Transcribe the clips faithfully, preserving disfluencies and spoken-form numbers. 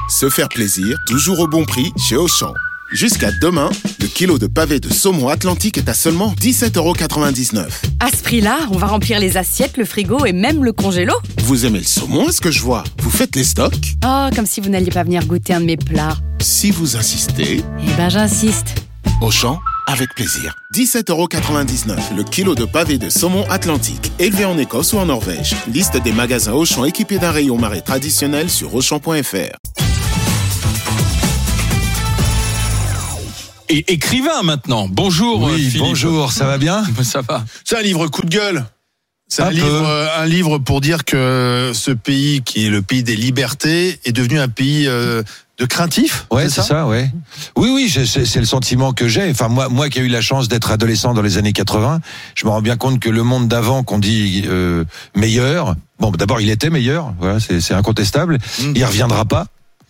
Se faire plaisir, toujours au bon prix chez Auchan. Jusqu'à demain, le kilo de pavés de saumon Atlantique est à seulement dix-sept euros quatre-vingt-dix-neuf. À ce prix-là, on va remplir les assiettes, le frigo et même le congélo. Vous aimez le saumon, est-ce que je vois? Vous faites les stocks? Oh, comme si vous n'alliez pas venir goûter un de mes plats. Si vous insistez... Eh ben, j'insiste. Auchan, avec plaisir. dix-sept euros quatre-vingt-dix-neuf, le kilo de pavés de saumon Atlantique, élevé en Écosse ou en Norvège. Liste des magasins Auchan équipés d'un rayon marais traditionnel sur auchan point f r. Et écrivain maintenant. Bonjour. Oui, Philippe. bonjour, ça va bien? Ça va. C'est un livre coup de gueule. C'est un, Un livre, peu. euh, un livre pour dire que ce pays, qui est le pays des libertés, est devenu un pays euh, de craintifs. Ouais, c'est ça, ça ouais. Oui, oui, c'est, c'est le sentiment que j'ai. Enfin, moi, moi qui ai eu la chance d'être adolescent dans les années quatre-vingts, je me rends bien compte que le monde d'avant, qu'on dit euh, meilleur, bon, d'abord, il était meilleur, voilà, c'est, c'est incontestable. Mmh. Il reviendra pas.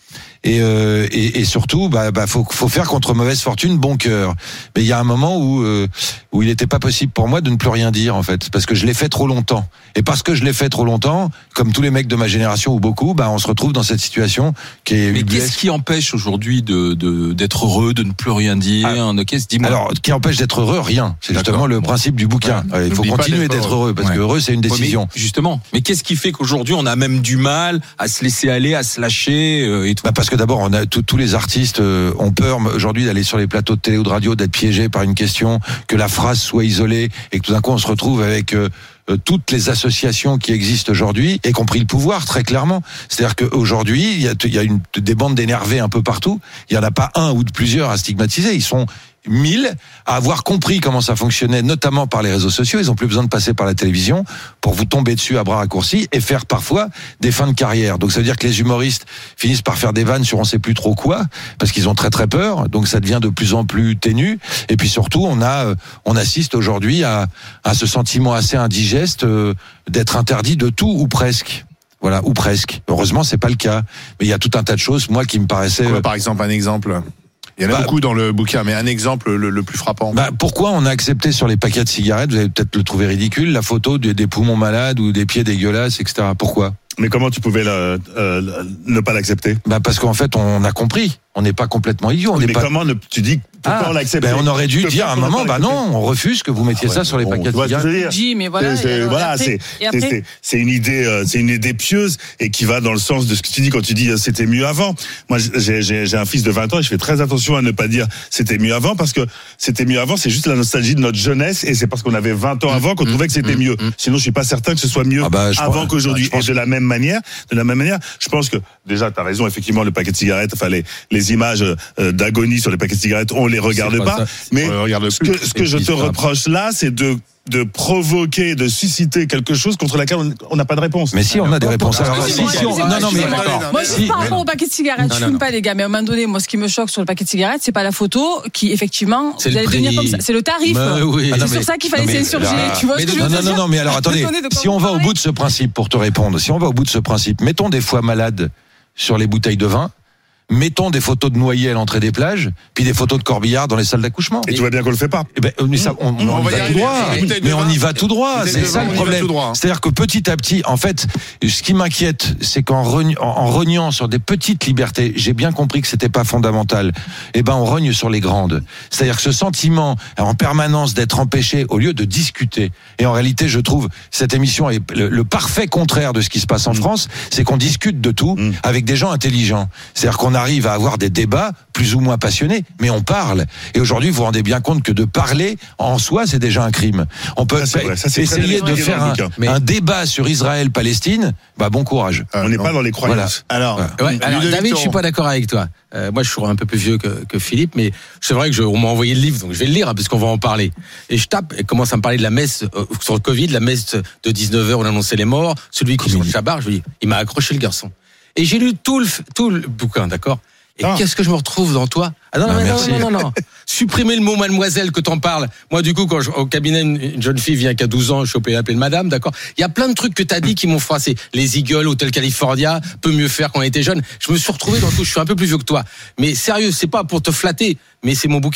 Et, euh, et, et surtout, bah, bah, faut, faut faire contre mauvaise fortune bon cœur. Mais il y a un moment où, euh, où il n'était pas possible pour moi de ne plus rien dire, en fait, parce que je l'ai fait trop longtemps. Et parce que je l'ai fait trop longtemps, comme tous les mecs de ma génération ou beaucoup, bah, on se retrouve dans cette situation qui est. Mais qu'est-ce qui empêche aujourd'hui de, de d'être heureux, de ne plus rien dire? Ah, de, qu'est-ce, dis-moi. Alors, qui empêche d'être heureux? Rien. C'est D'accord. justement le principe du bouquin. Ouais. Il faut continuer d'être heureux, parce ouais. que heureux, c'est une décision. Ouais, mais, justement. Mais qu'est-ce qui fait qu'aujourd'hui, on a même du mal à se laisser aller, à se lâcher euh, et tout? Bah, parce que d'abord, on a tout, tous les artistes euh, ont peur aujourd'hui d'aller sur les plateaux de télé ou de radio, d'être piégés par une question, que la phrase soit isolée et que tout d'un coup on se retrouve avec euh, euh, toutes les associations qui existent aujourd'hui, y compris le pouvoir, très clairement. C'est-à-dire qu'aujourd'hui, il y a, il y a une, des bandes d'énervés un peu partout. Il y en a pas un ou de plusieurs à stigmatiser. Ils sont mille à avoir compris comment ça fonctionnait, notamment par les réseaux sociaux. Ils ont plus besoin de passer par la télévision pour vous tomber dessus à bras raccourcis et faire parfois des fins de carrière. Donc ça veut dire que les humoristes finissent par faire des vannes sur on sait plus trop quoi, parce qu'ils ont très très peur. Donc ça devient de plus en plus ténu. Et puis surtout, on a, on assiste aujourd'hui à, à ce sentiment assez indigeste euh, d'être interdit de tout ou presque. Voilà, ou presque. Heureusement, c'est pas le cas. Mais il y a tout un tas de choses, moi, qui me paraissaient. Quoi, par exemple, un exemple? Il y en a bah, beaucoup dans le bouquin, mais un exemple le, le plus frappant. Bah, pourquoi on a accepté sur les paquets de cigarettes, vous allez peut-être le trouver ridicule, la photo des, des poumons malades ou des pieds dégueulasses, et cetera. Pourquoi? Mais comment tu pouvais le, euh, ne pas l'accepter? Bah parce qu'en fait, on a compris. On n'est pas complètement idiot. On mais n'est pas... comment ne, tu dis pourquoi ah, on l'a accepté? Ben on aurait dû dire à un moment, bah non, on refuse que vous mettiez ah ouais, ça sur les paquets de cigarettes. Dis, mais voilà. C'est, c'est, voilà, après, c'est, c'est, c'est, c'est une idée, euh, c'est une idée pieuse et qui va dans le sens de ce que tu dis quand tu dis euh, c'était mieux avant. Moi, j'ai, j'ai, j'ai un fils de vingt ans et je fais très attention à ne pas dire c'était mieux avant parce que c'était mieux avant, c'est juste la nostalgie de notre jeunesse et c'est parce qu'on avait vingt ans avant qu'on mmh, trouvait que c'était mmh, mieux. Mmh. Sinon, je suis pas certain que ce soit mieux ah bah, avant pense, qu'aujourd'hui. Et de la même manière, de la même manière, je pense que déjà, t'as raison, effectivement, le paquet de cigarettes, enfin les, les images euh, d'agonie sur les paquets de cigarettes, on les regarde pas. pas mais ce que, ce que je te reproche là, c'est de de provoquer, de susciter quelque chose contre laquelle on n'a pas de réponse. Mais si, on a des réponses. Alors, si, si, on... Non, non, mais moi, je par rapport au paquet de cigarettes, je fume pas, les gars, mais à un moment donné, moi, ce qui me choque sur le paquet de cigarettes, c'est pas la photo qui, effectivement, c'est vous allez devenir comme ça. C'est le tarif. Oui. C'est sur ça qu'il fallait s'insurger. Tu vois ce que je veux dire? Non, non, non, mais alors, attendez. Si on va au bout de ce principe, pour te répondre, si on va au bout de ce principe, mettons des foies malades sur les bouteilles de vin, mettons des photos de noyés à l'entrée des plages, puis des photos de corbillards dans les salles d'accouchement. Et tu vois bien qu'on le fait pas. Eh ben, mais ça, on, on, on, on va y aller tout droit. Mais on y va tout droit. C'est ça le problème. C'est-à-dire que petit à petit, en fait, ce qui m'inquiète, c'est qu'en reniant, en reniant sur des petites libertés, j'ai bien compris que c'était pas fondamental. Eh ben, on rogne sur les grandes. C'est-à-dire que ce sentiment en permanence d'être empêché au lieu de discuter. Et en réalité, je trouve cette émission est le, le parfait contraire de ce qui se passe en mmh. France, c'est qu'on discute de tout mmh. avec des gens intelligents. C'est-à-dire qu'on a arrive à avoir des débats plus ou moins passionnés, mais on parle. Et aujourd'hui, vous vous rendez bien compte que de parler en soi, c'est déjà un crime. On peut ça, vrai, ça, essayer de faire un, mais... un débat sur Israël-Palestine. Bah bon courage. Euh, on n'est pas dans les croyances. Voilà. Alors, ouais, alors David, je suis pas d'accord avec toi. Euh, moi, je suis un peu plus vieux que, que Philippe, mais c'est vrai que je, on m'a envoyé le livre, donc je vais le lire hein, parce qu'on va en parler. Et je tape et commence à me parler de la messe euh, sur le Covid, la messe de dix-neuf heures où on annonçait les morts. Celui qui est sur le Chabar, je lui dis, il m'a accroché le garçon. Et j'ai lu tout le, tout le bouquin, d'accord? Et ah. qu'est-ce que je me retrouve dans toi? Ah non, non, non, non, non, non, non. Supprimer le mot mademoiselle que t'en parles. Moi, du coup, quand je, au cabinet, une, une jeune fille vient qu'à douze ans, je suis obligé d'appeler madame, d'accord? Il y a plein de trucs que t'as dit qui m'ont froissé. Les Eagles, Hotel California, peut mieux faire quand on était jeune. Je me suis retrouvé dans tout, je suis un peu plus vieux que toi. Mais sérieux, c'est pas pour te flatter, mais c'est mon bouquin.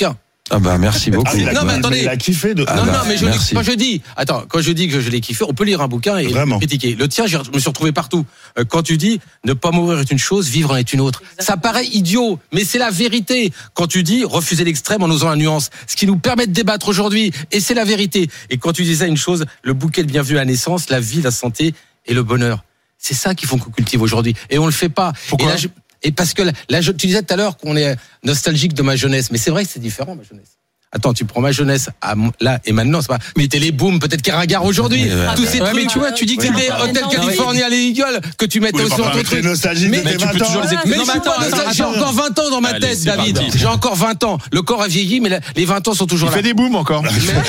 Ah bah merci beaucoup. Ah, il a, non mais attendez, il a kiffé. De... Ah non bah, non mais je merci. dis, quand je dis, attends, quand je dis que je l'ai kiffé, on peut lire un bouquin et Vraiment. le critiquer. Le tien, je me suis retrouvé partout. Euh, Quand tu dis ne pas mourir est une chose, vivre en est une autre. Ça paraît idiot, mais c'est la vérité. Quand tu dis refuser l'extrême en osant la nuance, ce qui nous permet de débattre aujourd'hui, et c'est la vérité. Et quand tu disais une chose, le bouquet de bienvenue à la naissance, la vie, la santé et le bonheur. C'est ça qu'il faut qu'on cultive aujourd'hui, et on le fait pas. Pourquoi ? Et là, je- Et parce que là, là, je- tu disais tout à l'heure qu'on est nostalgique de ma jeunesse, mais c'est vrai que c'est différent, ma jeunesse. Attends, tu prends ma jeunesse à mon- là et maintenant, c'est pas. Mais Téléboom, peut-être Caragar aujourd'hui, Ouais, tous ces ouais, trucs. mais tu vois, tu dis que c'était c'est Hotel un- California, les Eagles, que tu mettais Oui, aussi bah, dans ton mais truc. t'es nostalgique Mais- de mais tes tu peux vingt toujours ans. les écouter. Mais Non, mais je suis attends, pas attends, nostalgique. j'ai encore vingt ans dans ma Allez, tête, c'est David. parti. J'ai encore vingt ans. Le corps a vieilli, mais la- les vingt ans sont toujours Il là. fait des booms encore. Mais-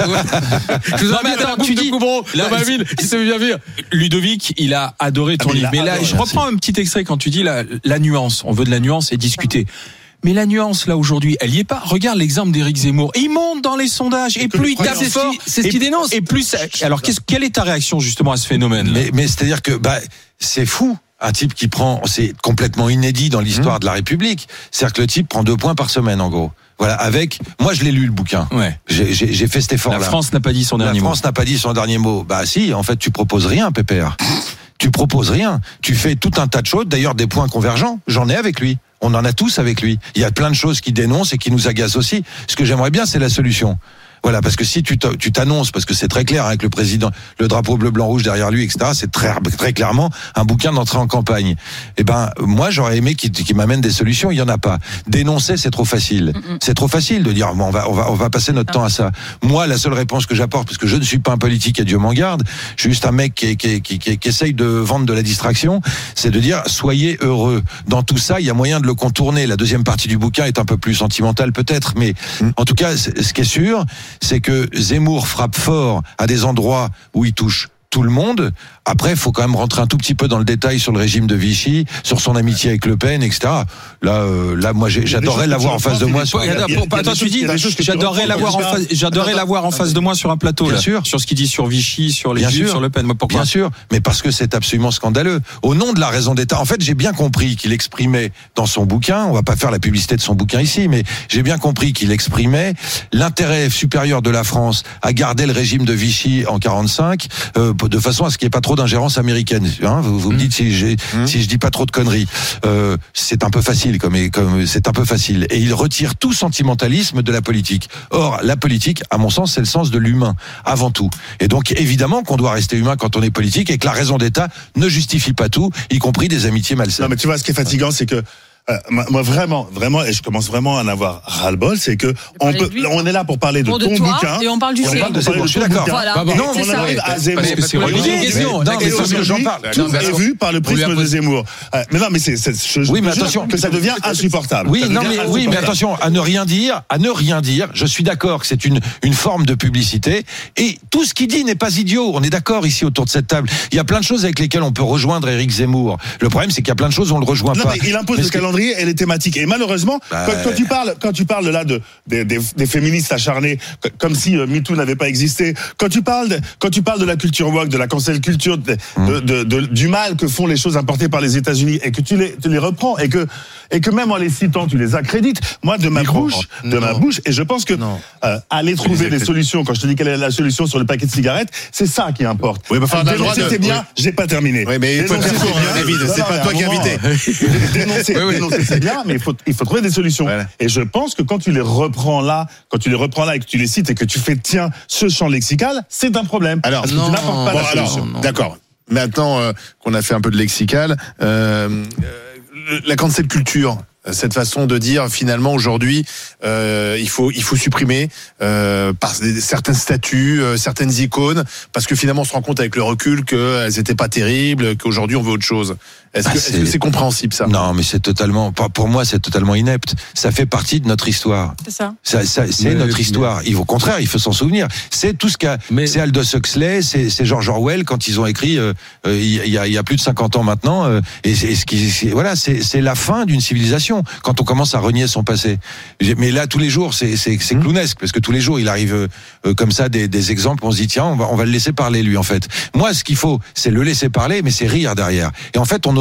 Je vous en mais mets attends, un tu bout de dis- Coubron là, dans ma c'est- ville, si ça veut bien dire. Ludovic, il a adoré ton Ah, mais il livre. a Mais là, adoré, je merci. reprends un petit extrait quand tu dis la, la nuance. On veut de la nuance et discuter. Mais la nuance, là, aujourd'hui, elle y est pas. Regarde l'exemple d'Éric Zemmour. Il monte dans les sondages. Et plus il tape C'est ce fort. qui- c'est ce et- qu'il dénonce. Et plus, alors, qu'est-ce, quelle est ta réaction, justement, à ce phénomène? Mais, mais c'est-à-dire que bah, c'est fou. Un type qui prend, c'est complètement inédit dans l'histoire de la République. C'est-à-dire que le type prend deux points par semaine, en gros. Voilà, avec, moi je l'ai lu le bouquin. Ouais. J'ai, j'ai, j'ai fait cet effort-là. La France n'a pas dit son La dernier mot. France n'a pas dit son dernier mot. Bah si, en fait, tu proposes rien, Pépère. Tu proposes rien. Tu fais tout un tas de choses, d'ailleurs des points convergents. J'en ai avec lui. On en a tous avec lui. Il y a plein de choses qui dénoncent et qui nous agacent aussi. Ce que j'aimerais bien, c'est la solution. Voilà, parce que si tu te- tu t'annonces, parce que c'est très clair avec le président, le drapeau bleu, blanc, rouge derrière lui, et cetera. C'est très très clairement un bouquin d'entrée en campagne. Eh ben, moi, j'aurais aimé qu'il qu'il m'amène des solutions. Il y en a pas. Dénoncer, c'est trop facile. C'est trop facile de dire bon, on va on va on va passer notre temps à ça. Moi, la seule réponse que j'apporte, parce que je ne suis pas un politique et Dieu m'en garde, je suis juste un mec qui qui qui, qui, qui essaye de vendre de la distraction, c'est de dire soyez heureux. Dans tout ça, il y a moyen de le contourner. La deuxième partie du bouquin est un peu plus sentimentale peut-être, mais en tout cas, c'est- ce qui est sûr, c'est que Zemmour frappe fort à des endroits où il touche tout le monde. Après, il faut quand même rentrer un tout petit peu dans le détail sur le régime de Vichy, sur son amitié avec Le Pen, et cetera. Là, euh, là, moi, j'ai- j'adorerais l'avoir en face de moi. Sur un- Il y a- il y a- il y a Attends, des tu choses- dis, il y a des choses que tu j'adorerais reprends, l'avoir en tu face, j'adorerais Attends, l'avoir en face de moi sur un plateau, Bien là. sûr. Sur ce qu'il dit sur Vichy, sur les Bien Juifs, sûr. sur Le Pen. Moi, pourquoi? Bien sûr, mais parce que c'est absolument scandaleux. Au nom de la raison d'État, en fait, j'ai bien compris qu'il exprimait dans son bouquin, on va pas faire la publicité de son bouquin ici, mais j'ai bien compris qu'il exprimait l'intérêt supérieur de la France à garder le régime de Vichy en quarante-cinq, euh, de façon à ce qu'il n'y ait pas trop d'ingérence américaine. Hein, vous vous me dites si, j'ai, si je dis pas trop de conneries. Euh, c'est un peu facile, comme, comme c'est un peu facile. Et il retire tout sentimentalisme de la politique. Or, la politique, à mon sens, c'est le sens de l'humain avant tout. Et donc, évidemment, qu'on doit rester humain quand on est politique et que la raison d'État ne justifie pas tout, y compris des amitiés malsaines. Non, mais tu vois, ce qui est fatigant, c'est que euh, moi, moi, vraiment, vraiment, et je commence vraiment à en avoir ras-le-bol, c'est que on parler peut, de lui. on est là pour parler de Bon, de ton toi, bouquin. et on parle du on sien. parle de Zemmour, ton je suis d'accord. bouquin. Voilà. Bah, bon, Non, c'est on en ça. arrive à Zemmour. Parce que c'est Aujourd'hui, religieux. Une question, Non, la mais question parce que que j'en j'en parle. Tout Non, mais est attends. vu par le On lui a prisme de posé- Zemmour. Euh, Mais non, mais c'est, c'est je, Oui, mais je jure attention. que ça devient insupportable. Oui, Ça non, devient mais, oui, mais insupportable. attention, à ne rien dire, à ne rien dire. Je suis d'accord que c'est une, une forme de publicité. Et tout ce qu'il dit n'est pas idiot. On est d'accord ici autour de cette table. Il y a plein de choses avec lesquelles on peut rejoindre Éric Zemmour. Le problème, c'est qu'il y a plein de choses où on le rejoint Non, pas. mais il impose Mais le ce que- calendrier et les thématiques. Et malheureusement, Bah, quand, quand tu parles, quand tu parles là de des, des, des féministes acharnées, c- comme si euh, MeToo n'avait pas existé. Quand tu parles, de, quand tu parles de la culture woke, de la cancel culture, de, de, de, de- du mal que font les choses importées par les États-Unis, et que tu les, tu les reprends, et que et que même en les citant, tu les accrédites. Moi, de ma Micro. bouche, de Non. ma bouche, et je pense que Non. euh, aller trouver des solutions. Quand je te dis quelle est la solution sur le paquet de cigarettes, c'est ça qui importe. Oui, mais enfin, on a le droit Dénoncer, de- c'est bien. oui. J'ai pas terminé. Oui, mais il faut Dénoncer, faire court, c'est hein, bien. David. C'est Non, pas mais toi à un qui as moment, invité. euh, Dénoncer, Oui, oui. dénoncer, c'est bien, mais il faut, il faut trouver des solutions. Voilà. Et je pense que quand tu les reprends là, quand tu les reprends là et que tu les cites et que tu fais tiens ce champ lexical, c'est un problème. Alors, parce que non. tu n'apportes pas Bon, la alors, solution. non. d'accord. Maintenant euh, qu'on a fait un peu de lexical, euh, euh, la cancel culture, cette façon de dire finalement aujourd'hui, euh, il faut il faut supprimer euh, par des- certains statuts, euh, certaines icônes, parce que finalement on se rend compte avec le recul qu'elles étaient pas terribles, qu'aujourd'hui on veut autre chose. Est-ce Ah, que est-ce c'est- que c'est compréhensible ça? Non, mais c'est totalement, pas- pour moi, c'est totalement inepte. Ça fait partie de notre histoire. C'est ça. Ça, ça, c'est Mais- notre histoire. Il, au contraire, il faut s'en souvenir. C'est tout ce qu'a, Mais- c'est Aldous Huxley, c'est, c'est George Orwell quand ils ont écrit euh, euh, il y, a, il y a plus de cinquante ans maintenant. Euh, et c'est, ce qui, c'est- voilà, c'est, c'est la fin d'une civilisation quand on commence à renier son passé. J'ai- Mais là, tous les jours, c'est, c'est, c'est clownesque parce que tous les jours, il arrive euh, euh, comme ça des, des exemples. On se dit tiens, on va, on va le laisser parler lui en fait. Moi, ce qu'il faut, c'est le laisser parler, mais c'est rire derrière. Et en fait, on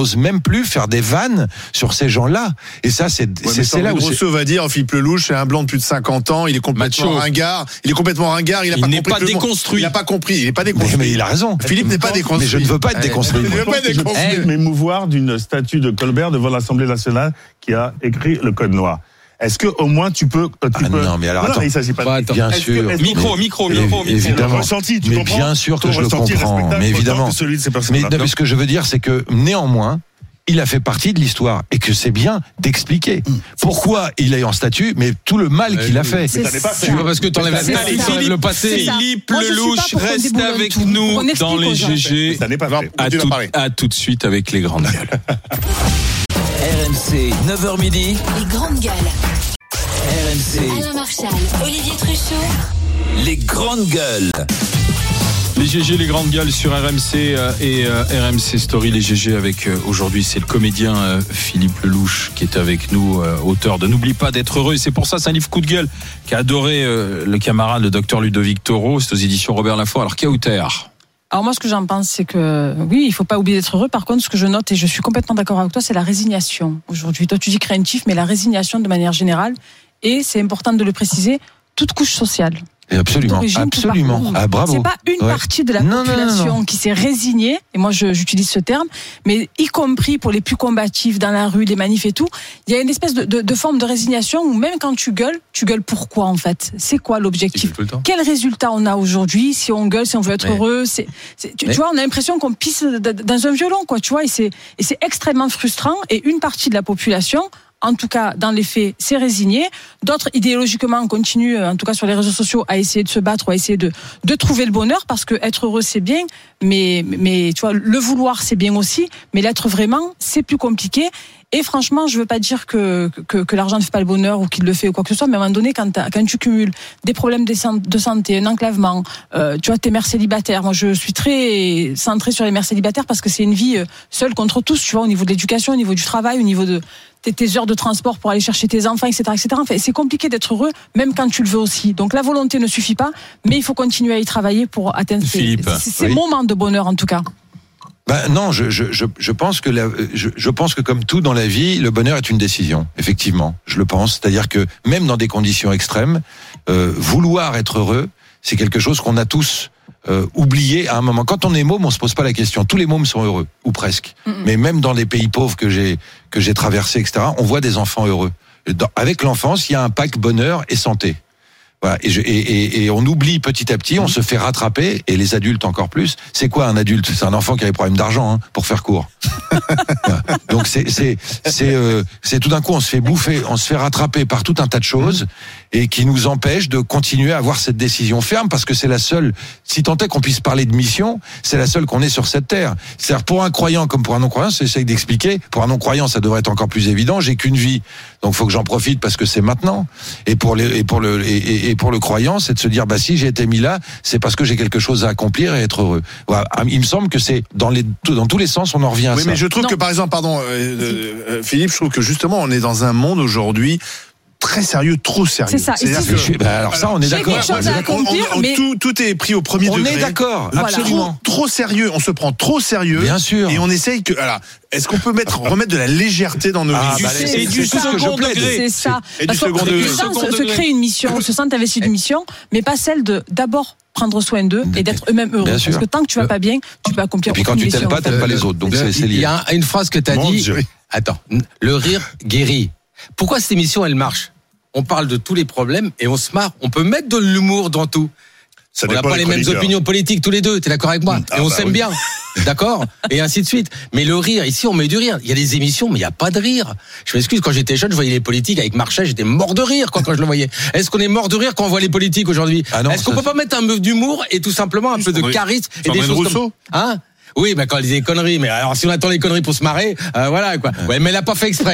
n'ose même plus faire des vannes sur ces gens-là. Et ça, c'est, ouais, c'est, c'est là où Rousseau va dire, Philippe Lelouch, c'est un blanc de plus de cinquante ans, il est complètement Macho. ringard, il est complètement ringard, il a Il pas n'est compris pas que le monde- déconstruit. Il n'a pas compris, il n'est pas déconstruit. Mais, mais il a raison. Philippe n'est pas déconstruit. Mais je ne veux pas être déconstruit. Il ne veut pas être Je déconstruit. peux m'émouvoir d'une statue de Colbert devant l'Assemblée nationale qui a écrit le code noir. Est-ce que au moins tu peux, tu Ah peux... non, mais alors, non, attends. mais il s'agit pas de... Bah, attends. Bien Est-ce que- sûr. est-ce que- Micro, micro, micro, micro. Évidemment. Ton ressenti, tu mais comprends bien sûr que Ton je le ressenti est comprends. respectable Mais autant évidemment. que celui de ces Mais, personnes-là. non, mais ce que je veux dire, c'est que néanmoins, il a fait partie de l'histoire et que c'est bien d'expliquer pourquoi il est en statut, mais tout le mal qu'il a fait. C'est t'en es pas ça. Tu vois, parce que t'enlèves la C'est tête, ça. t'enlèves le passé. C'est ça. Philippe Moi, je suis Lelouch pas pour qu'on reste déboulonne avec tout. Qu'on nous explique dans les aux gens. G G. Ça n'est pas vrai. À Continue tout, d'en parler. à tout de suite avec les grandes gueules. R M C, neuf heures midi. Les grandes gueules. R M C, Alain Marchal, Olivier Truchot. les grandes gueules. Les G G, les grandes gueules sur R M C euh, et euh, R M C Story. Les G G avec euh, aujourd'hui, c'est le comédien euh, Philippe Lelouch qui est avec nous, euh, auteur de N'oublie pas d'être heureux. Et c'est pour ça, c'est un livre coup de gueule qu'a adoré euh, le camarade, le docteur Ludovic Toro. C'est aux éditions Robert Laffont. Alors, Kauter. Alors moi, ce que j'en pense, c'est que oui, il faut pas oublier d'être heureux. Par contre, ce que je note, et je suis complètement d'accord avec toi, c'est la résignation aujourd'hui. Toi, tu dis craintif, mais la résignation de manière générale, et c'est important de le préciser, toute couche sociale. Et absolument, D'origine, tout absolument. parcours. Ah, bravo. C'est pas une Ouais. partie de la Non, non, population non, non. qui s'est résignée, et moi je, j'utilise ce terme, mais y compris pour les plus combatifs dans la rue, les manifs et tout, il y a une espèce de, de, de forme de résignation où même quand tu gueules, tu gueules pourquoi en fait? C'est quoi l'objectif? Tout le temps. Quel résultat on a aujourd'hui si on gueule, si on veut être Mais- heureux? C'est, c'est- tu, Mais- tu vois, on a l'impression qu'on pisse d- dans un violon, quoi, tu vois, et c'est, et c'est extrêmement frustrant. Et une partie de la population, en tout cas, dans les faits, c'est résigné. D'autres, idéologiquement, continuent, en tout cas sur les réseaux sociaux, à essayer de se battre ou à essayer de, de trouver le bonheur, parce que être heureux, c'est bien, mais, mais tu vois, le vouloir, c'est bien aussi, mais l'être vraiment, c'est plus compliqué. Et franchement, je veux pas dire que, que, que l'argent ne fait pas le bonheur ou qu'il le fait ou quoi que ce soit, mais à un moment donné, quand, t'as- quand tu cumules des problèmes de san- de santé, un enclavement, euh, tu vois, tes mères célibataires. Moi, je suis très centrée sur les mères célibataires parce que c'est une vie euh, seule contre tous, tu vois, au niveau de l'éducation, au niveau du travail, au niveau de tes, tes heures de transport pour aller chercher tes enfants, et cetera, et cetera. Enfin, c'est compliqué d'être heureux, même quand tu le veux aussi. Donc la volonté ne suffit pas, mais il faut continuer à y travailler pour atteindre ces, Philippe, ces, ces oui. moments de bonheur, en tout cas. Ben non, je, je, je, je pense que la, je, je pense que comme tout dans la vie, le bonheur est une décision. Effectivement, je le pense. C'est-à-dire que même dans des conditions extrêmes, euh, vouloir être heureux, c'est quelque chose qu'on a tous euh, oublié à un moment. Quand on est môme, on se pose pas la question. Tous les mômes sont heureux, ou presque. Mm-mm. Mais même dans des pays pauvres que j'ai que j'ai traversés, et cetera, on voit des enfants heureux. Dans, avec l'enfance, il y a un pack bonheur et santé. Voilà. Et, je, et, et, et on oublie petit à petit, on se fait rattraper, et les adultes encore plus. C'est quoi un adulte? C'est un enfant qui a des problèmes d'argent, hein, pour faire court. Voilà. Donc c'est c'est c'est euh, c'est tout d'un coup on se fait bouffer, on se fait rattraper par tout un tas de choses et qui nous empêchent de continuer à avoir cette décision ferme, parce que c'est la seule. Si tant est qu'on puisse parler de mission, c'est la seule qu'on ait sur cette terre. C'est-à-dire pour un croyant comme pour un non-croyant, j'essaie d'expliquer. Pour un non-croyant, ça devrait être encore plus évident. J'ai qu'une vie, donc faut que j'en profite parce que c'est maintenant. Et pour les et pour le et, et, et pour le croyant, c'est de se dire bah si j'ai été mis là, c'est parce que j'ai quelque chose à accomplir et être heureux. Voilà. Il me semble que c'est dans les dans tous les sens, on en revient à Oui, ça. mais je trouve Non. que par exemple, pardon, euh, euh, euh, Philippe, je trouve que justement, on est dans un monde aujourd'hui très sérieux, trop sérieux. C'est ça. Et C'est-à-dire si- que- Je suis- bah, alors ça, on est J'ai d'accord. quelque chose à on- on- accomplir, on- mais- tout, tout est pris au premier On degré. est d'accord, Voilà. absolument. Trop, trop sérieux, on se prend trop sérieux. Bien sûr. Et on essaye que. Alors, est-ce qu'on peut mettre, remettre de la légèreté dans nos Ah, vies bah, C'est- c'est- c'est c'est ça. ce que je plaide. C'est ça. Et du Parce qu'on second les degré. gens Second se, se degré. créent une mission, se sentent investis d'une mission, mais pas celle de d'abord prendre soin d'eux et d'être eux-mêmes heureux. Bien Parce sûr. que tant que tu vas pas bien, tu peux accomplir. Et puis quand aucune tu t'aimes mission, pas, en fait. t'aimes pas les autres. Donc Le- c'est c'est Il y lié. a un- une phrase que tu as Mon dit. Dieu. Attends, le rire guérit. Pourquoi cette émission elle marche? On parle de tous les problèmes et on se marre. On peut mettre de l'humour dans tout. Ça On n'a dépend pas des les mêmes chroniqueurs. opinions politiques tous les deux, t'es d'accord avec moi? Ah Et on bah s'aime oui. bien, d'accord? Et ainsi de suite. Mais le rire, ici on met du rire. Il y a des émissions, mais il n'y a pas de rire. Je m'excuse, quand j'étais jeune, je voyais les politiques avec Marchais, j'étais mort de rire quoi, quand je le voyais. Est-ce qu'on est mort de rire quand on voit les politiques aujourd'hui? Ah non, Est-ce qu'on ça, peut pas mettre un peu d'humour et tout simplement un peu de Sandrine- charisme et des Sandrine choses Rousseau comme... Hein? Oui, mais quand elle disait des conneries, mais alors si on attend les conneries pour se marrer, euh, voilà quoi. Ouais, mais elle a pas fait exprès.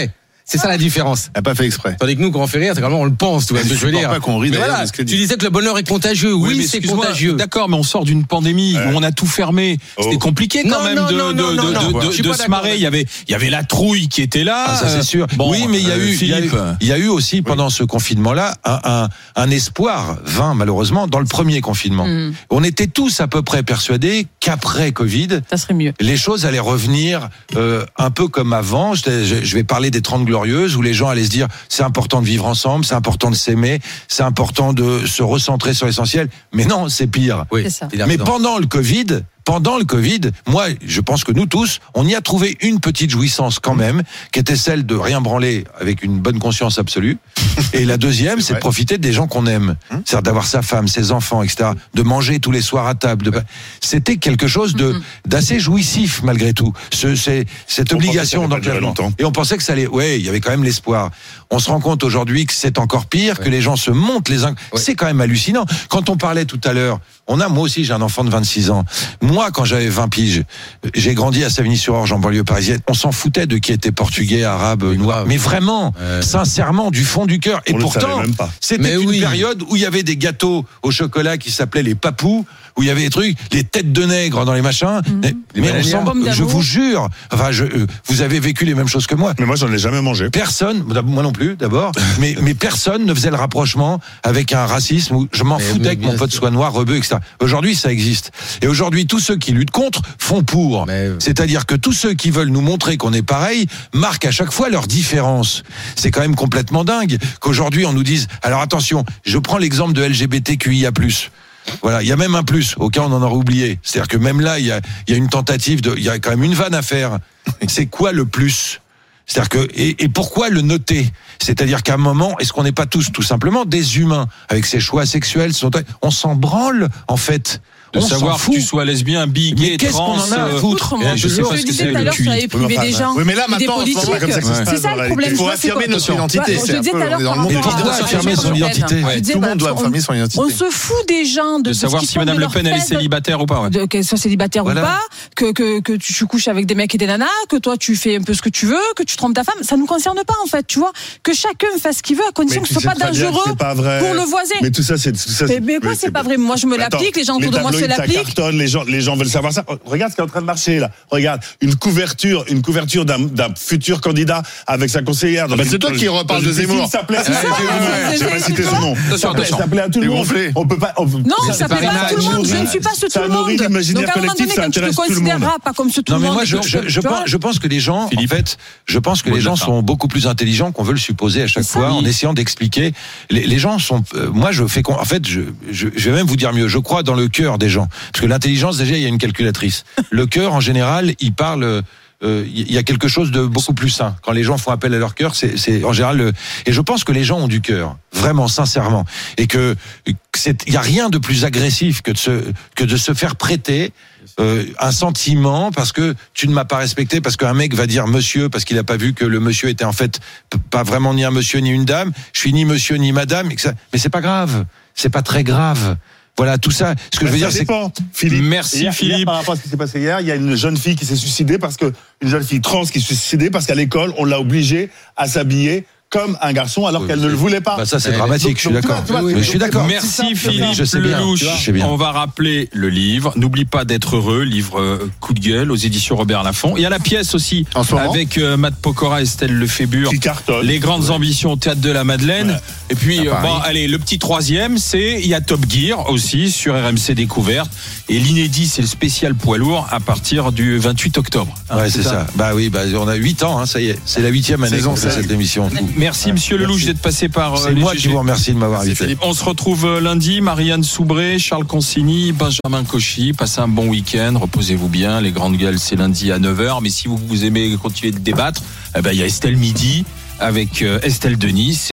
C'est ça la différence. Elle n'a pas fait exprès. Tandis que nous, quand on fait rire, c'est vraiment on le pense, tu vois ce que je veux dire. Pas qu'on rit voilà, tu disais que le bonheur est contagieux. Oui, oui c'est contagieux. D'accord, mais on sort d'une pandémie ouais. où on a tout fermé. Oh. C'était compliqué quand non, même non, de, non, de, non, de, non, de, non, de, de se marrer. Il y avait, il y avait la trouille qui était là. Ah, ça c'est sûr. Bon, oui, mais il y a euh, eu, il y a eu, il y a eu aussi pendant oui. ce confinement-là un, un, un espoir vain malheureusement dans le premier confinement. Mm. On était tous à peu près persuadés qu'après Covid, ça serait mieux. Les choses allaient revenir euh, un peu comme avant. Je, je vais parler des trente glorieuses où les gens allaient se dire c'est important de vivre ensemble, c'est important de s'aimer, c'est important de se recentrer sur l'essentiel. Mais non, c'est pire. Oui, c'est ça. Mais pendant le Covid, pendant le Covid, moi, je pense que nous tous, on y a trouvé une petite jouissance quand même, qui était celle de rien branler avec une bonne conscience absolue. Et la deuxième, c'est, c'est de profiter des gens qu'on aime. Hum? C'est-à-dire d'avoir sa femme, ses enfants, et cetera. De manger tous les soirs à table. De... C'était quelque chose de, d'assez jouissif, malgré tout. Ce, c'est, cette on obligation d'engagement. Et on pensait que ça allait, ouais, il y avait quand même l'espoir. On se rend compte aujourd'hui que c'est encore pire, ouais. que les gens se montent les uns. Ouais. C'est quand même hallucinant. Quand on parlait tout à l'heure, on a, moi aussi, j'ai un enfant de vingt-six ans. Moi, quand j'avais vingt piges, j'ai grandi à Savigny-sur-Orge, en banlieue parisienne. On s'en foutait de qui était portugais, arabe, oui, noir. Mais vraiment, euh... sincèrement, du fond du cœur. Et on pourtant, c'était mais une oui. période où il y avait des gâteaux au chocolat qui s'appelaient les papous, où il y avait des trucs, les têtes de nègre dans les machins. Mmh. Mais, mais on semble, je vous jure, enfin, je, euh, vous avez vécu les mêmes choses que moi. Mais moi, j'en ai jamais mangé. Personne, moi non plus, d'abord, mais, mais personne ne faisait le rapprochement avec un racisme où je m'en mais, foutais mais que mon pote soit noir, rebeu, et cetera. Aujourd'hui, ça existe. Et aujourd'hui, tous ceux qui luttent contre font pour. Mais... C'est-à-dire que tous ceux qui veulent nous montrer qu'on est pareil marquent à chaque fois leur différence. C'est quand même complètement dingue qu'aujourd'hui on nous dise. Alors attention, je prends l'exemple de L G B T Q I A plus. Voilà, il y a même un plus, au cas où on en aurait oublié. C'est-à-dire que même là, il y a, il y a une tentative de, il y a quand même une vanne à faire. C'est quoi le plus ? C'est-à-dire que, et, et pourquoi le noter ? C'est-à-dire qu'à un moment, est-ce qu'on n'est pas tous tout simplement des humains avec ses choix sexuels, son... on s'en branle en fait. De on savoir que tu sois lesbien, bi, gay, qu'est-ce trans. Qu'est-ce qu'on en a à foutre euh, Je sais pas ce que c'est le Q I. privé des gens. Oui, mais là maintenant, c'est pas comme ça que ça se passe. C'est ça le problème. Il faut affirmer notre identité. Je disais tout à l'heure. Mais pourquoi affirmer son identité ? Tout le monde doit affirmer son identité. On se fout des gens de savoir si Madame Le Pen elle est célibataire ou pas. Qu'elle soit célibataire ou pas, que que que tu couches avec des mecs et des nanas, que toi tu fais un peu ce que tu veux, que tu trompes ta femme, ça nous concerne pas en fait, tu vois. Que chacun fasse ce qu'il veut à condition que ce soit pas dangereux pour le voisin. Mais tout ça, c'est tout ça. Mais quoi, c'est pas vrai. Moi, je me l'applique, les gens autour de moi se l'appliquent. Les gens, les gens veulent savoir ça. Regarde ce qui est en train de marcher là. Regarde une couverture, une couverture d'un, d'un futur candidat avec sa conseillère. Ah bah c'est toi qui reparle de Zemmour. Ça plaît. J'ai pas cité son nom. Ça plaît à tout le monde. On peut pas. Non, ça plaît pas à tout le monde. Je ne suis pas ce tout le monde. Donc à un moment donné, comme tu te considéreras pas comme ce tout le monde. Non mais moi, je je pense, je pense que les gens, en fait, je pense que les gens sont beaucoup plus intelligents qu'on veut le supposer à chaque fois, en essayant d'expliquer. Les gens sont. Moi, je fais. En fait, je je vais même vous dire mieux. Je crois dans le cœur des gens, parce que l'intelligence déjà, il y a une calculatrice. Le cœur, en général, il parle. Euh, il y a quelque chose de beaucoup plus sain. Quand les gens font appel à leur cœur, c'est, c'est en général. Le... Et je pense que les gens ont du cœur, vraiment, sincèrement, et que c'est. Il y a rien de plus agressif que de se que de se faire prêter euh, un sentiment parce que tu ne m'as pas respecté, parce qu'un mec va dire monsieur parce qu'il a pas vu que le monsieur était en fait pas vraiment ni un monsieur ni une dame. Je suis ni monsieur ni madame. Mais c'est pas grave. C'est pas très grave. Voilà, tout ça. Ce que bah, je veux ça dire, dépend. c'est Philippe. Merci hier, Philippe. Hier, par rapport à ce qui s'est passé hier, il y a une jeune fille qui s'est suicidée parce que une jeune fille trans qui s'est suicidée parce qu'à l'école on l'a obligée à s'habiller comme un garçon alors oui, qu'elle ne le voulait pas. Bah ça c'est dramatique, donc, je suis donc, d'accord. Vois, oui, mais je suis d'accord. Merci Philippe Lelouch. On va rappeler le livre. N'oublie pas d'être heureux, livre euh, coup de gueule aux éditions Robert Laffont. Il y a la pièce aussi avec euh, Matt Pokora et Estelle Lefébure. Qui cartonne. Les grandes ouais. ambitions au théâtre de la Madeleine. Ouais. Et puis euh, bon, allez, le petit troisième, c'est il y a Top Gear aussi sur R M C Découverte et l'inédit c'est le spécial poids lourd à partir du vingt-huit octobre. Hein, ouais, c'est, c'est ça. ça. Bah oui, bah on a huit ans hein, ça y est, c'est la huitième année de cette émission. Merci Monsieur ouais, Lelouch d'être passé par. C'est moi G G. Qui vous remercie de m'avoir invité. On se retrouve lundi. Marianne Soubré, Charles Consigny, Benjamin Cauchy. Passez un bon week-end. Reposez-vous bien. Les grandes gueules, c'est lundi à neuf heures. Mais si vous, vous aimez continuer de débattre, eh ben, il y a Estelle Midi avec Estelle Denis.